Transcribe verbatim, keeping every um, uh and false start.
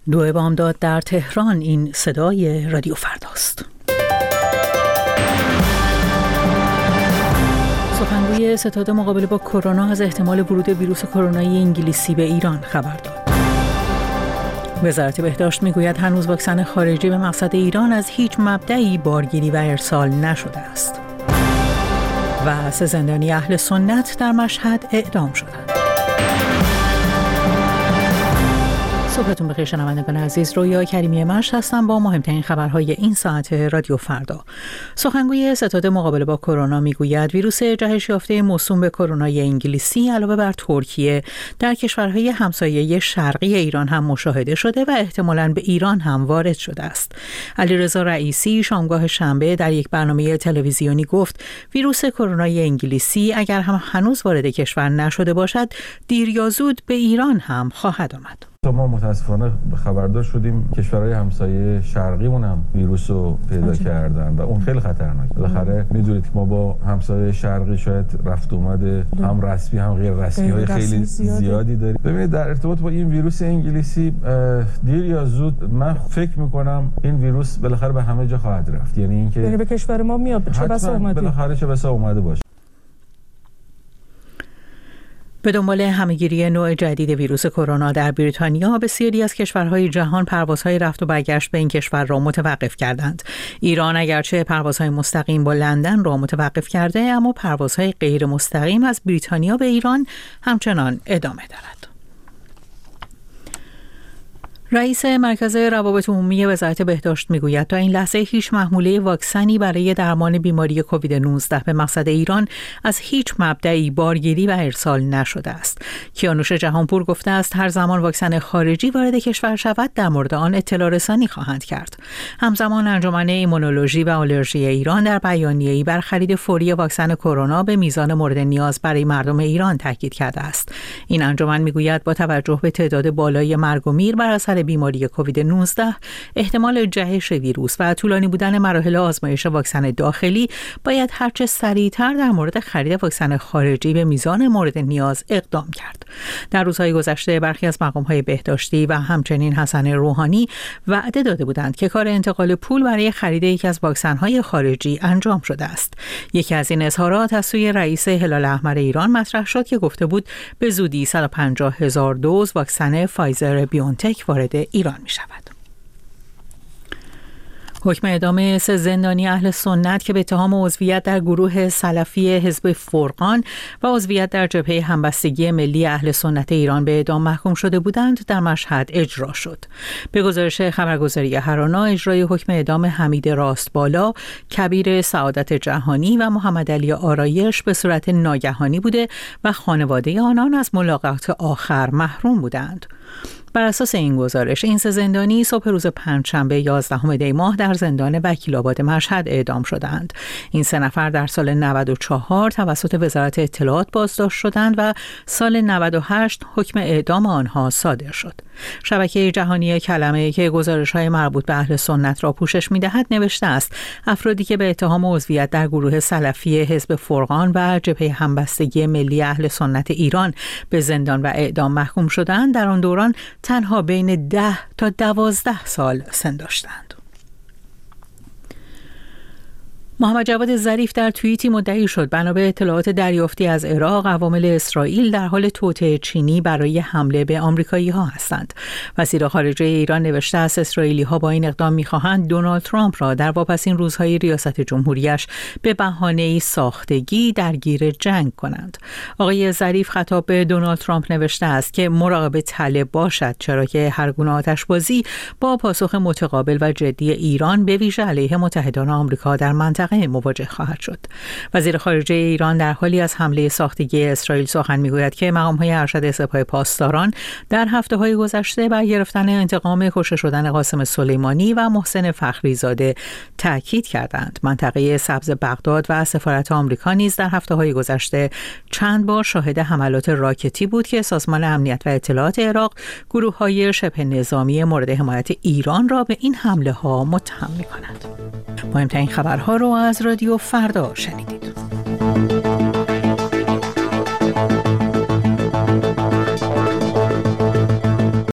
دو بامداد در تهران. این صدای رادیو فرداست. سخنگوی ستاد مقابله با کرونا از احتمال ورود ویروس کرونایی انگلیسی به ایران خبر داد. وزارت بهداشت میگوید هنوز واکسن خارجی به مقصد ایران از هیچ مبدأی بارگیری و ارسال نشده است. و سه زندانی اهل سنت در مشهد اعدام شدند. صبحتون بخیر شنوندگان عزیز، رویا کریمی مشت هستم با مهمترین خبرهای این ساعت رادیو فردا. سخنگوی ستاد مقابله با کرونا میگوید ویروس جهش یافته موسوم به کرونای انگلیسی علاوه بر ترکیه در کشورهای همسایه شرقی ایران هم مشاهده شده و احتمالاً به ایران هم وارد شده است. علیرضا رئیسی شامگاه شنبه در یک برنامه تلویزیونی گفت ویروس کرونای انگلیسی اگر هم هنوز وارد کشور نشده باشد دیر یا زود به ایران هم خواهد آمد. ما متاسفانه خبردار شدیم کشورهای همسایه شرقیمون هم ویروس رو پیدا کردن و اون خیلی خطرناکه. بالاخره میدونید که ما با همسایه شرقی شاید رفت اومده هم رسمی هم غیر رسمی های خیلی زیادی داریم. ببینید در ارتباط با این ویروس انگلیسی دیر یا زود من فکر میکنم این ویروس بالاخره به همه جا خواهد رفت. یعنی اینکه یعنی به کشور ما میاد، چه بسا اومده بالاخره چه بسا اومده باشه. به دنبال همه‌گیری نوع جدید ویروس کرونا در بریتانیا بسیاری از کشورهای جهان پروازهای رفت و برگشت به این کشور را متوقف کردند. ایران اگرچه پروازهای مستقیم با لندن را متوقف کرده، اما پروازهای غیر مستقیم از بریتانیا به ایران همچنان ادامه دارد. رئیس مرکز روابط عمومی وزارت بهداشت میگوید تا این لحظه هیچ محموله واکسنی برای درمان بیماری کووید نوزده به مقصد ایران از هیچ مبدأی بارگیری و ارسال نشده است. کیانوش جهانپور گفته است هر زمان واکسن خارجی وارد کشور شود در مورد آن اطلاع رسانی خواهند کرد. همزمان انجمن ایمونولوژی و آلرژی ایران در بیانیه‌ای بر خرید فوری واکسن کرونا به میزان مورد نیاز برای مردم ایران تاکید کرده است. این انجمن میگوید با توجه به تعداد بالای مرگ و میر بر اثر بیماری کووید نوزده، احتمال جهش ویروس و طولانی بودن مراحل آزمایش واکسن داخلی باید هرچه سریعتر در مورد خرید واکسن خارجی به میزان مورد نیاز اقدام کرد. در روزهای گذشته برخی از مقام‌های بهداشتی و همچنین حسن روحانی وعده داده بودند که کار انتقال پول برای خرید یکی از واکسن‌های خارجی انجام شده است. یکی از این اظهارات از سوی رئیس هلال احمر ایران مطرح شد که گفته بود به زودی صد و پنجاه هزار دوز واکسن فایزر بیونتک وارد ایران می شود. حکم اعدام سه زندانی اهل سنت که به اتهام عضویت در گروه سلفی حزب فرقان و عضویت در جبهه همبستگی ملی اهل سنت ایران به اعدام محکوم شده بودند در مشهد اجرا شد. به گزارش خبرگزاری هرانا، اجرای حکم اعدام حمید راستبالا، کبیر سعادت جهانی و محمد علی آرایش به صورت ناگهانی بوده و خانواده آنان از ملاقات آخر محروم بودند. بر اساس این گزارش این سه زندانی صبح روز پنجشنبه یازدهم دی ماه در زندان وکیل‌آباد مشهد اعدام شدند. این سه نفر در سال نود و چهار توسط وزارت اطلاعات بازداشت شدند و سال نود و هشت حکم اعدام آنها صادر شد. شبکه جهانی کلمه که گزارش‌های مربوط به اهل سنت را پوشش می‌دهد نوشته است افرادی که به اتهام عضویت در گروه سلفی حزب فرقان و جبهه همبستگی ملی اهل سنت ایران به زندان و اعدام محکوم شدند در آن دوران تنها بین ده تا دوازده سال سن داشتند. محمد جواد ظریف در توییتی مدعی شد بنا به اطلاعات دریافتی از عراق عوامل اسرائیل در حال توطئه چینی برای حمله به آمریکایی‌ها هستند. وزیر خارجه ایران نوشته است اسرائیلی‌ها با این اقدام می‌خواهند دونالد ترامپ را در واپسین روزهای ریاست جمهوریش به بهانه‌ای ساختگی درگیر جنگ کنند. آقای ظریف خطاب به دونالد ترامپ نوشته است که مراقب طلب باشد، چرا که هر گونه آتش‌بازی با پاسخ متقابل و جدی ایران به ویژه علیه متحدان آمریکا در منطقه مواجه خواهد شد. وزیر خارجه ایران در حالی از حمله ساختگی اسرائیل سخن میگوید که مقام‌های ارشد سپاه پاسداران در هفته‌های گذشته بر گرفتن انتقام کشته شدن قاسم سلیمانی و محسن فخریزاده تاکید کردند. منطقه سبز بغداد و سفارت آمریکا نیز در هفته‌های گذشته چند بار شاهد حملات راکتی بود که سازمان امنیت و اطلاعات عراق گروه‌های شبه نظامی مورد حمایت ایران را به این حمله‌ها متهم می‌کنند. مهمترین خبرها رو از رادیو فردا شنیدید.